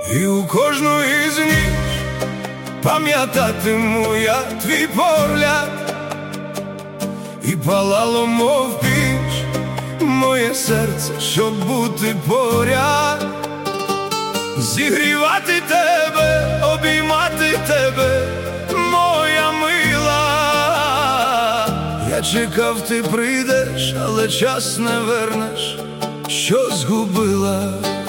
І у кожну із ніч пам'ятатиму я твій погляд, і палало, мов піч, моє серце, щоб бути поряд, зігрівати тебе, обіймати тебе, моя мила. Я чекав, ти прийдеш, але час не вернеш, що згубила.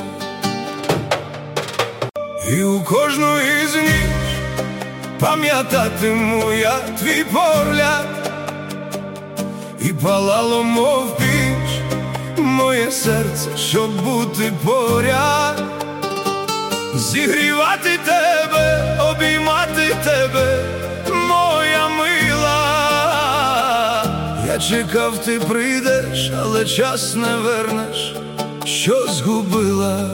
І у кожну із ніч пам'ятатиму я твій погляд, і палало, мов піч, моє серце, щоб бути поряд, зігрівати тебе, обіймати тебе, моя мила. Я чекав, ти прийдеш, але час не вернеш, що згубила.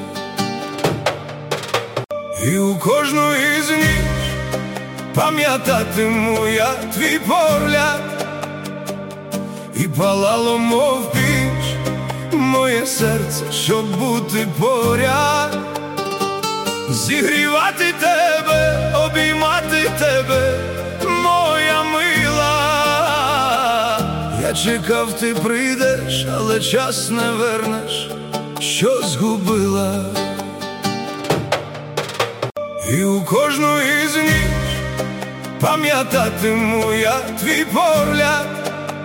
І у кожну із ніч пам'ятатиму я твій погляд, і палало, мов піч, моє серце, щоб бути поряд, зігрівати тебе, обіймати тебе, моя мила. Я чекав, ти прийдеш, але час не вернеш, що згубила. І у кожну із ніч пам'ятатиму я твій погляд,